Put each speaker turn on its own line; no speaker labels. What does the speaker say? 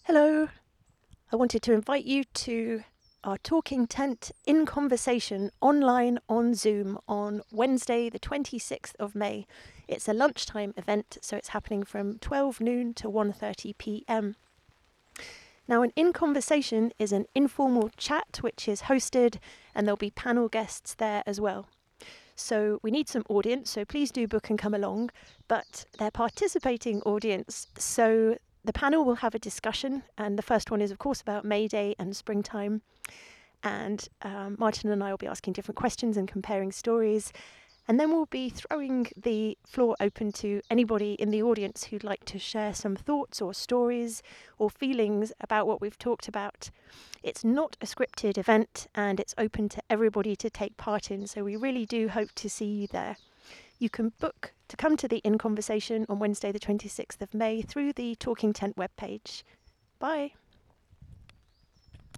Hello, I wanted to invite you to our Talking Tent in Conversation online on Zoom on Wednesday, the 26th of May. It's a lunchtime event, so it's happening from 12 noon to 1:30 p.m. Now, an In Conversation is an informal chat which is hosted, and there'll be panel guests there as well. So we need some audience, so please do book and come along, but they're participating audience, so the panel will have a discussion, and the first one is, of course, about May Day and springtime. And Martin and I will be asking different questions and comparing stories. And then we'll be throwing the floor open to anybody in the audience who'd like to share some thoughts or stories or feelings about what we've talked about. It's not a scripted event, and it's open to everybody to take part in, so we really do hope to see you there. You can book to come to the In Conversation on Wednesday the 26th of May through the Talking Tent webpage. Bye.